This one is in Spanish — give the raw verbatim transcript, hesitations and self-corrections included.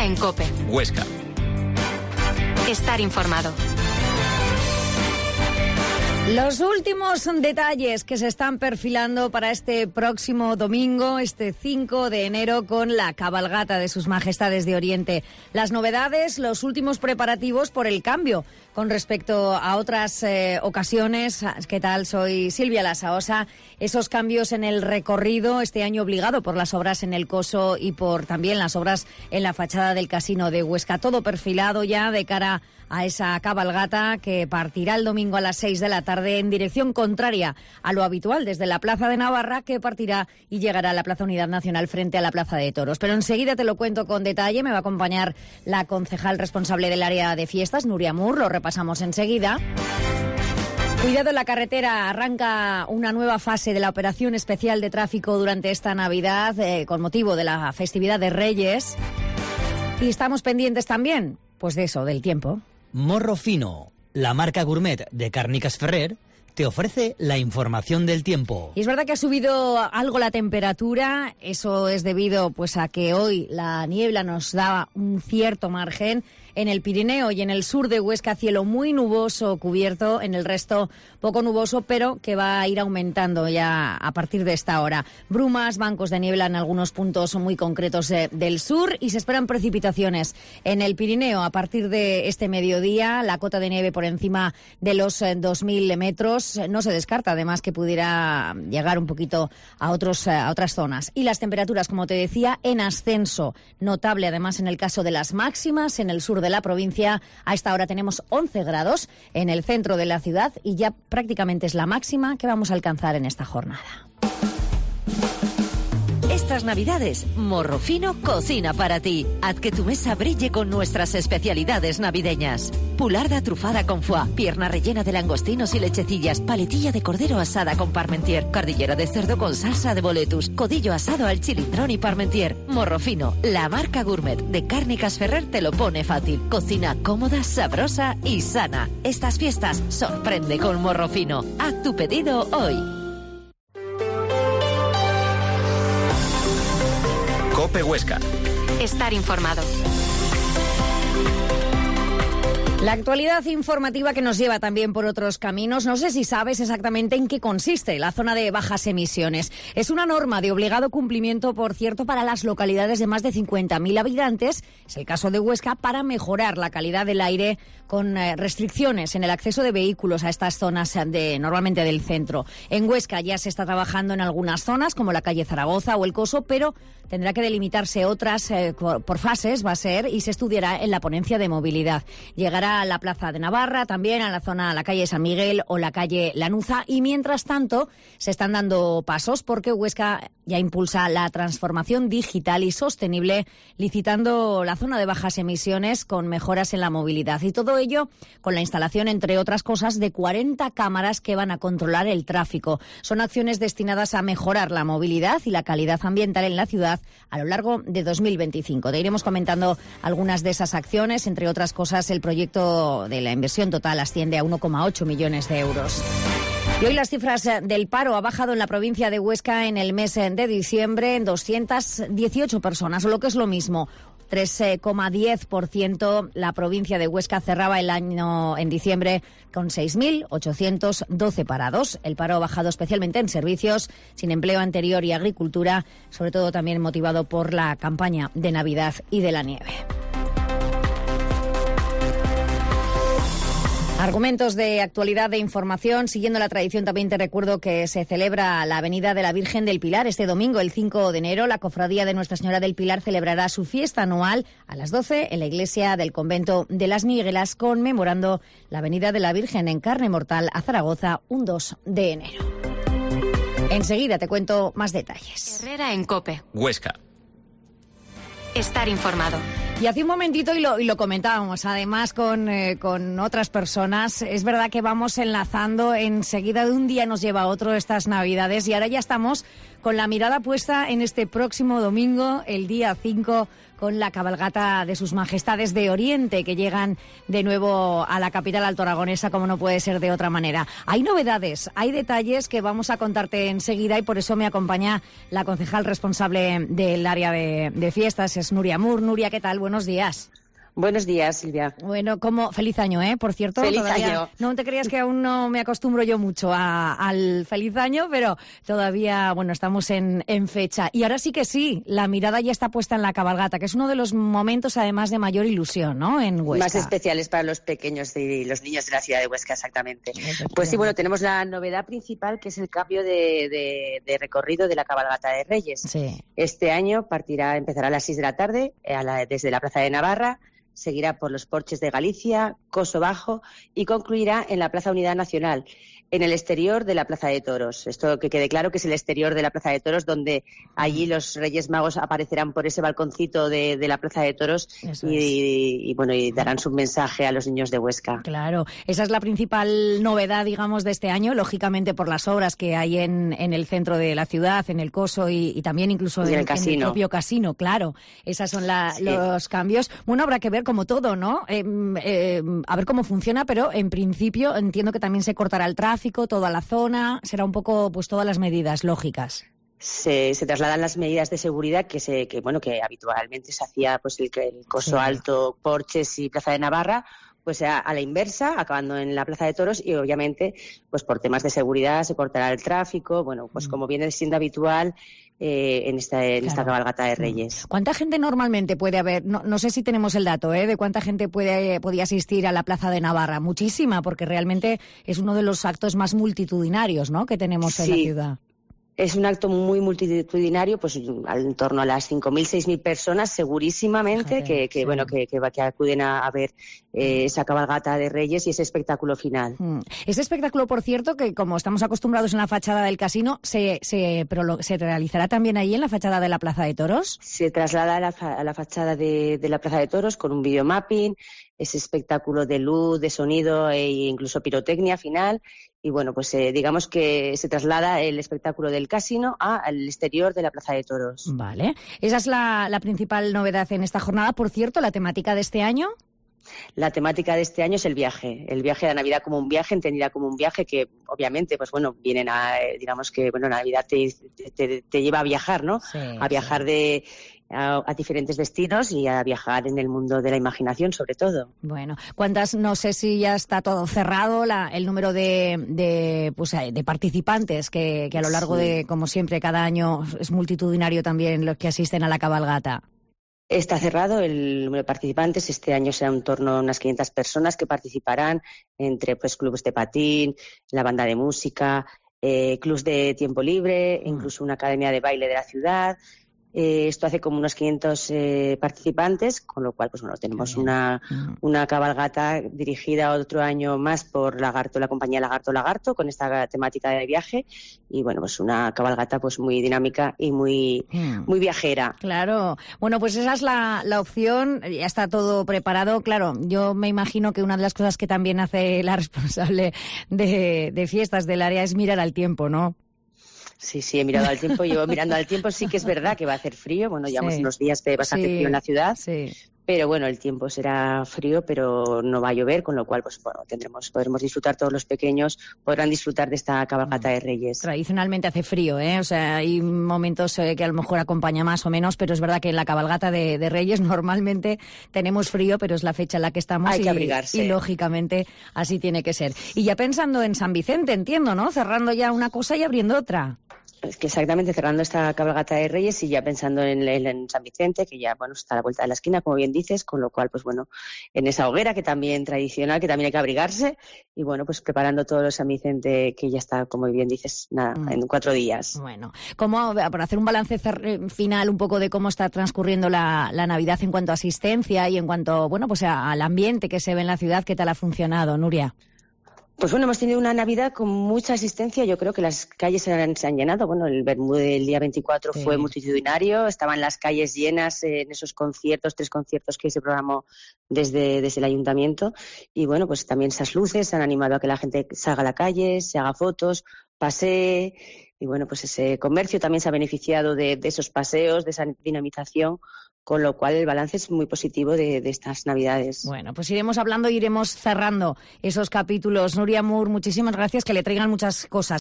en COPE. Huesca. Estar informado. Los últimos detalles que se están perfilando para este próximo domingo, este cinco de enero, con la cabalgata de Sus Majestades de Oriente. Las novedades, los últimos preparativos por el cambio con respecto a otras eh, ocasiones. ¿Qué tal? Soy Silvia Lasaosa. Esos cambios en el recorrido, este año obligado por las obras en el Coso y por también las obras en la fachada del Casino de Huesca. Todo perfilado ya de cara a esa cabalgata que partirá el domingo a las seis de la tarde en dirección contraria a lo habitual desde la Plaza de Navarra, que partirá y llegará a la Plaza Unidad Nacional frente a la Plaza de Toros. Pero enseguida te lo cuento con detalle. Me va a acompañar la concejal responsable del área de fiestas, Nuria Mur. Lo repasamos enseguida. Cuidado en la carretera, arranca una nueva fase de la operación especial de tráfico durante esta Navidad eh, con motivo de la festividad de Reyes. Y estamos pendientes también, pues de eso, del tiempo. Morro Fino, la marca gourmet de Càrniques Ferrer, te ofrece la información del tiempo. Y es verdad que ha subido algo la temperatura. Eso es debido pues a que hoy la niebla nos da un cierto margen. En el Pirineo y en el sur de Huesca, cielo muy nuboso cubierto, en el resto poco nuboso, pero que va a ir aumentando ya a partir de esta hora. Brumas, bancos de niebla en algunos puntos muy concretos eh, del sur, y se esperan precipitaciones en el Pirineo a partir de este mediodía. La cota de nieve por encima de los eh, dos mil metros. No se descarta además que pudiera llegar un poquito a, otros, eh, a otras zonas. Y las temperaturas, como te decía, en ascenso. Notable además en el caso de las máximas en el sur de de la provincia. A esta hora tenemos once grados en el centro de la ciudad y ya prácticamente es la máxima que vamos a alcanzar en esta jornada. Estas Navidades, Morro Fino cocina para ti. Haz que tu mesa brille con nuestras especialidades navideñas. Pularda trufada con foie, pierna rellena de langostinos y lechecillas, paletilla de cordero asada con parmentier, cordillera de cerdo con salsa de boletus, codillo asado al chilindrón y parmentier. Morro Fino, la marca gourmet de Càrniques Ferrer, te lo pone fácil. Cocina cómoda, sabrosa y sana. Estas fiestas sorprende con Morro Fino. Haz tu pedido hoy. COPE Huesca. Estar informado. La actualidad informativa que nos lleva también por otros caminos. No sé si sabes exactamente en qué consiste la zona de bajas emisiones. Es una norma de obligado cumplimiento, por cierto, para las localidades de más de cincuenta mil habitantes. Es el caso de Huesca, para mejorar la calidad del aire con eh, restricciones en el acceso de vehículos a estas zonas de normalmente del centro. En Huesca ya se está trabajando en algunas zonas, como la calle Zaragoza o el Coso, pero tendrá que delimitarse otras eh, por, por fases, va a ser, y se estudiará en la ponencia de movilidad. Llegará a la Plaza de Navarra, también a la zona, a la calle San Miguel o la calle Lanuza, y mientras tanto se están dando pasos porque Huesca ya impulsa la transformación digital y sostenible, licitando la zona de bajas emisiones con mejoras en la movilidad, y todo ello con la instalación, entre otras cosas, de cuarenta cámaras que van a controlar el tráfico. Son acciones destinadas a mejorar la movilidad y la calidad ambiental en la ciudad a lo largo de dos mil veinticinco. Te iremos comentando algunas de esas acciones, entre otras cosas el proyecto de la inversión total asciende a uno coma ocho millones de euros. Y hoy las cifras del paro ha bajado en la provincia de Huesca en el mes de diciembre en doscientas dieciocho personas, o lo que es lo mismo, tres coma diez por ciento. La provincia de Huesca cerraba el año en diciembre con seis mil ochocientos doce parados. El paro ha bajado especialmente en servicios, sin empleo anterior y agricultura, sobre todo también motivado por la campaña de Navidad y de la nieve. Argumentos de actualidad, de información. Siguiendo la tradición, también te recuerdo que se celebra la Avenida de la Virgen del Pilar este domingo, el cinco de enero. La Cofradía de Nuestra Señora del Pilar celebrará su fiesta anual a las doce en la iglesia del convento de las Miguelas, conmemorando la Avenida de la Virgen en carne mortal a Zaragoza un dos de enero. Enseguida te cuento más detalles. Herrera en COPE. Huesca. Estar informado. Y hace un momentito, y lo, y lo comentábamos además con, eh, con otras personas, es verdad que vamos enlazando, enseguida de un día nos lleva a otro estas Navidades, y ahora ya estamos con la mirada puesta en este próximo domingo, el día cinco, con la cabalgata de Sus Majestades de Oriente, que llegan de nuevo a la capital altoaragonesa, como no puede ser de otra manera. Hay novedades, hay detalles que vamos a contarte enseguida, y por eso me acompaña la concejal responsable del área de, de fiestas, es Nuria Mur. Nuria, ¿qué tal? buenos días. Buenos días, Silvia. Bueno, como feliz año, ¿eh? Por cierto, feliz todavía año. No te creas que aún no me acostumbro yo mucho a, al feliz año, pero todavía, bueno, estamos en, en fecha. Y ahora sí que sí, la mirada ya está puesta en la cabalgata, que es uno de los momentos, además, de mayor ilusión, ¿no? En Huesca. Más especiales para los pequeños y los niños de la ciudad de Huesca, exactamente. Pues sí, bueno, tenemos la novedad principal, que es el cambio de, de, de recorrido de la cabalgata de Reyes. Sí. Este año partirá, empezará a las seis de la tarde, a la, desde la Plaza de Navarra, seguirá por los porches de Galicia, Coso Bajo y concluirá en la Plaza Unidad Nacional, en el exterior de la Plaza de Toros. Esto que quede claro que es el exterior de la Plaza de Toros, donde allí los Reyes Magos aparecerán por ese balconcito de, de la Plaza de Toros y, y, y, bueno, y darán su mensaje a los niños de Huesca. Claro, esa es la principal novedad, digamos, de este año, lógicamente por las obras que hay en, en el centro de la ciudad, en el Coso y, y también incluso en, el en el propio casino, claro. Esos son la, sí. los cambios. Bueno, habrá que ver como todo, ¿no? Eh, eh, a ver cómo funciona, pero en principio entiendo que también se cortará el tráfico, toda la zona, será un poco pues todas las medidas lógicas. Se, se trasladan las medidas de seguridad que se que bueno que habitualmente se hacía pues el, el Coso sí. Alto, Porches y Plaza de Navarra, pues a, a la inversa, acabando en la Plaza de Toros, y obviamente pues por temas de seguridad se cortará el tráfico, bueno, pues mm. como viene siendo habitual Eh, en, esta, en claro. esta cabalgata de Reyes. ¿Cuánta gente normalmente puede haber? No, no sé si tenemos el dato, ¿eh? De cuánta gente puede podía asistir a la Plaza de Navarra. Muchísima, porque realmente es uno de los actos más multitudinarios, ¿no?, que tenemos sí. en la ciudad. Es un acto muy multitudinario, pues en torno a las cinco mil, seis mil personas, segurísimamente, Fíjate, que, que sí. bueno que, que, que acuden a, a ver eh, esa cabalgata de Reyes y ese espectáculo final. Mm. Ese espectáculo, por cierto, que como estamos acostumbrados en la fachada del casino, ¿se, se, pero lo, ¿se realizará también ahí en la fachada de la Plaza de Toros? Se traslada a la, a la fachada de, de la Plaza de Toros con un videomapping, ese espectáculo de luz, de sonido e incluso pirotecnia final. Y bueno, pues eh, digamos que se traslada el espectáculo del casino al exterior de la Plaza de Toros. Vale. Esa es la, la principal novedad en esta jornada. Por cierto, ¿la temática de este año? La temática de este año es el viaje, el viaje de la Navidad como un viaje, entendida como un viaje que obviamente, pues bueno, vienen a, digamos que, bueno, la Navidad te, te, te lleva a viajar, ¿no? Sí, a viajar sí. de... A, a diferentes destinos y a viajar en el mundo de la imaginación, sobre todo. Bueno, ¿cuántas? No sé si ya está todo cerrado, la, el número de, de, pues, de participantes que, que a lo largo sí. de, como siempre, cada año es multitudinario también los que asisten a la cabalgata. Está cerrado el número de participantes. Este año será en torno a unas quinientas personas que participarán entre pues clubes de patín, la banda de música, eh, clubs de tiempo libre, mm. incluso una academia de baile de la ciudad. Eh, esto hace como unos quinientos eh, participantes, con lo cual pues bueno tenemos una, una cabalgata dirigida otro año más por Lagarto, la compañía Lagarto Lagarto, con esta temática de viaje, y bueno, pues una cabalgata pues muy dinámica y muy, mm. muy viajera. Claro. Bueno, pues esa es la, la opción, ya está todo preparado. Claro, yo me imagino que una de las cosas que también hace la responsable de, de fiestas del área es mirar al tiempo, ¿no? Sí, sí, he mirado al tiempo. Yo mirando al tiempo sí que es verdad que va a hacer frío. Bueno, llevamos sí. unos días de bastante sí. frío en la ciudad. Sí. Pero bueno, el tiempo será frío, pero no va a llover, con lo cual pues bueno, tendremos, podremos disfrutar, todos los pequeños podrán disfrutar de esta cabalgata de Reyes. Tradicionalmente hace frío, ¿eh? O sea, hay momentos eh, que a lo mejor acompaña más o menos, pero es verdad que en la cabalgata de, de Reyes normalmente tenemos frío, pero es la fecha en la que estamos. Hay y, que abrigarse. Y lógicamente así tiene que ser. Y ya pensando en San Vicente, entiendo, ¿no? Cerrando ya una cosa y abriendo otra. Es que exactamente, cerrando esta cabalgata de Reyes y ya pensando en, en, en San Vicente, que ya bueno está a la vuelta de la esquina, como bien dices, con lo cual, pues bueno, en esa hoguera que también tradicional, que también hay que abrigarse, y bueno, pues preparando todo lo San Vicente, que ya está, como bien dices, nada, mm. en cuatro días. Bueno, como para hacer un balance final un poco de cómo está transcurriendo la, la Navidad en cuanto a asistencia y en cuanto, bueno, pues a, al ambiente que se ve en la ciudad, ¿qué tal ha funcionado, Nuria? Pues bueno, hemos tenido una Navidad con mucha asistencia. Yo creo que las calles se han, se han llenado. Bueno, el Bermú del día veinticuatro sí. fue multitudinario. Estaban las calles llenas en esos conciertos, tres conciertos que se programó desde, desde el ayuntamiento. Y bueno, pues también esas luces han animado a que la gente salga a la calle, se haga fotos, pasee. Y bueno, pues ese comercio también se ha beneficiado de, de esos paseos, de esa dinamización. Con lo cual el balance es muy positivo de, de estas Navidades. Bueno, pues iremos hablando, iremos cerrando esos capítulos. Nuria Moore, muchísimas gracias, que le traigan muchas cosas.